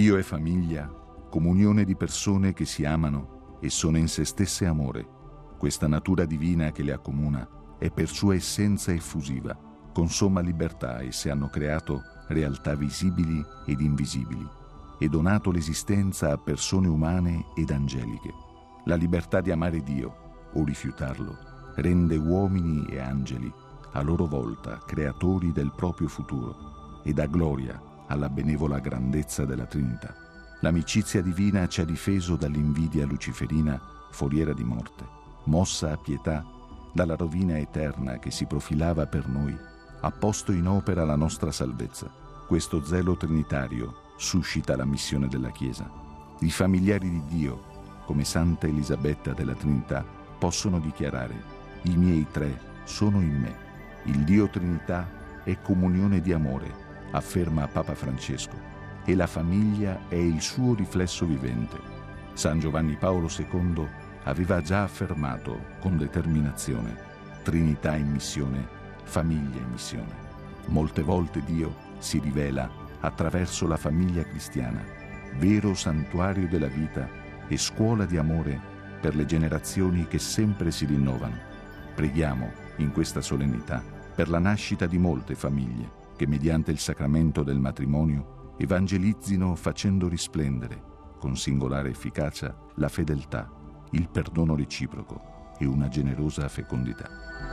Dio e famiglia, comunione di persone che si amano e sono in se stesse amore. Questa natura divina che le accomuna è per sua essenza effusiva, con somma libertà esse hanno creato realtà visibili ed invisibili e donato l'esistenza a persone umane ed angeliche. La libertà di amare Dio o rifiutarlo rende uomini e angeli a loro volta creatori del proprio futuro e dà gloria alla benevola grandezza della Trinità. L'amicizia divina ci ha difeso dall'invidia luciferina, foriera di morte, mossa a pietà dalla rovina eterna che si profilava per noi, ha posto in opera la nostra salvezza. Questo zelo trinitario suscita la missione della Chiesa. I familiari di Dio, come Santa Elisabetta della Trinità, possono dichiarare: i miei tre sono in me. Il Dio Trinità è comunione di amore, afferma Papa Francesco, e la famiglia è il suo riflesso vivente. San Giovanni Paolo II aveva già affermato con determinazione: Trinità in missione, famiglia in missione. Molte volte Dio si rivela attraverso la famiglia cristiana, vero santuario della vita e scuola di amore per le generazioni che sempre si rinnovano. Preghiamo in questa solennità per la nascita di molte famiglie che mediante il sacramento del matrimonio evangelizzino facendo risplendere con singolare efficacia la fedeltà, il perdono reciproco e una generosa fecondità.